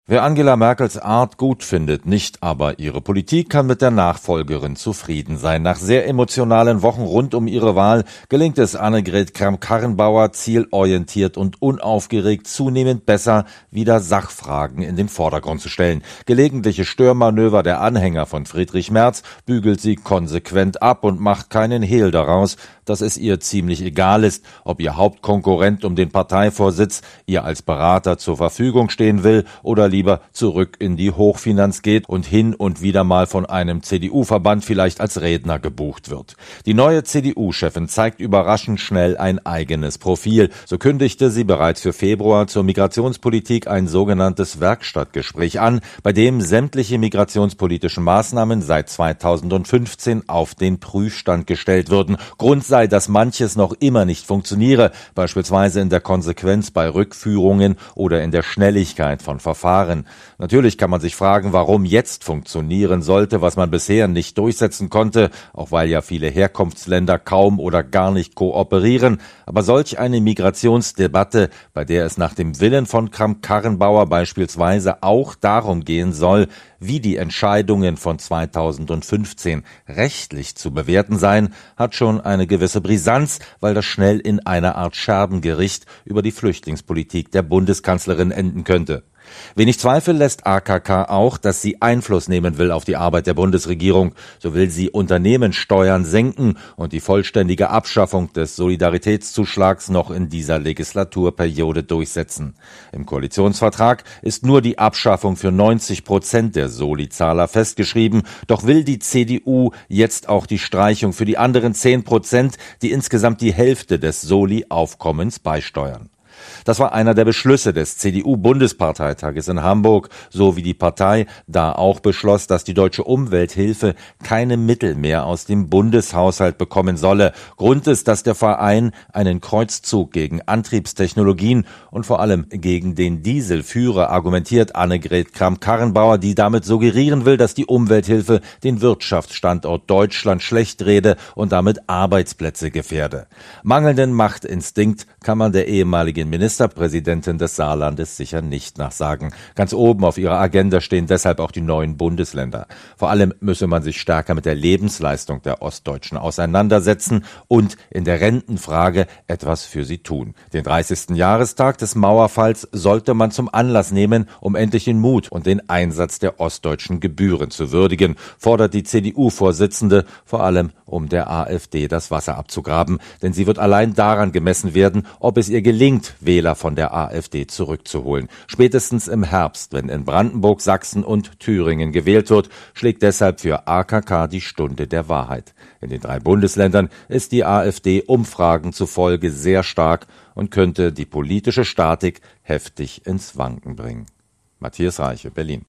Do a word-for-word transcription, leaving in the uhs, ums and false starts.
Wer Angela Merkels Art gut findet, nicht aber ihre Politik, kann mit der Nachfolgerin zufrieden sein. Nach sehr emotionalen Wochen rund um ihre Wahl gelingt es Annegret Kramp-Karrenbauer, zielorientiert und unaufgeregt zunehmend besser, wieder Sachfragen in den Vordergrund zu stellen. Gelegentliche Störmanöver der Anhänger von Friedrich Merz bügelt sie konsequent ab und macht keinen Hehl daraus, dass es ihr ziemlich egal ist, ob ihr Hauptkonkurrent um den Parteivorsitz ihr als Berater zur Verfügung stehen will oder lieber zurück in die Hochfinanz geht und hin und wieder mal von einem C D U-Verband vielleicht als Redner gebucht wird. Die neue C D U-Chefin zeigt überraschend schnell ein eigenes Profil. So kündigte sie bereits für Februar zur Migrationspolitik ein sogenanntes Werkstattgespräch an, bei dem sämtliche migrationspolitischen Maßnahmen seit zweitausendfünfzehn auf den Prüfstand gestellt würden. Grund sei, dass manches noch immer nicht funktioniere, beispielsweise in der Konsequenz bei Rückführungen oder in der Schnelligkeit von Verfahren. Natürlich kann man sich fragen, warum jetzt funktionieren sollte, was man bisher nicht durchsetzen konnte, auch weil ja viele Herkunftsländer kaum oder gar nicht kooperieren. Aber solch eine Migrationsdebatte, bei der es nach dem Willen von Kramp-Karrenbauer beispielsweise auch darum gehen soll, wie die Entscheidungen von zweitausendfünfzehn rechtlich zu bewerten seien, hat schon eine gewisse Brisanz, weil das schnell in einer Art Scherbengericht über die Flüchtlingspolitik der Bundeskanzlerin enden könnte. Wenig Zweifel lässt A K K auch, dass sie Einfluss nehmen will auf die Arbeit der Bundesregierung. So will sie Unternehmenssteuern senken und die vollständige Abschaffung des Solidaritätszuschlags noch in dieser Legislaturperiode durchsetzen. Im Koalitionsvertrag ist nur die Abschaffung für neunzig Prozent der Soli-Zahler festgeschrieben. Doch will die C D U jetzt auch die Streichung für die anderen zehn Prozent, die insgesamt die Hälfte des Soli-Aufkommens beisteuern. Das war einer der Beschlüsse des C D U-Bundesparteitages in Hamburg, so wie die Partei da auch beschloss, dass die Deutsche Umwelthilfe keine Mittel mehr aus dem Bundeshaushalt bekommen solle. Grund ist, dass der Verein einen Kreuzzug gegen Antriebstechnologien und vor allem gegen den Diesel führe, argumentiert Annegret Kramp-Karrenbauer, die damit suggerieren will, dass die Umwelthilfe den Wirtschaftsstandort Deutschland schlecht rede und damit Arbeitsplätze gefährde. Mangelnden Machtinstinkt kann man der ehemaligen Ministerpräsidentin des Saarlandes sicher nicht nachsagen. Ganz oben auf ihrer Agenda stehen deshalb auch die neuen Bundesländer. Vor allem müsse man sich stärker mit der Lebensleistung der Ostdeutschen auseinandersetzen und in der Rentenfrage etwas für sie tun. Den dreißigsten Jahrestag des Mauerfalls sollte man zum Anlass nehmen, um endlich den Mut und den Einsatz der ostdeutschen Gebühren zu würdigen, fordert die C D U-Vorsitzende, vor allem um der AfD das Wasser abzugraben. Denn sie wird allein daran gemessen werden, ob es ihr gelingt, Wähler von der AfD zurückzuholen. Spätestens im Herbst, wenn in Brandenburg, Sachsen und Thüringen gewählt wird, schlägt deshalb für A K K die Stunde der Wahrheit. In den drei Bundesländern ist die AfD Umfragen zufolge sehr stark und könnte die politische Statik heftig ins Wanken bringen. Matthias Reiche, Berlin.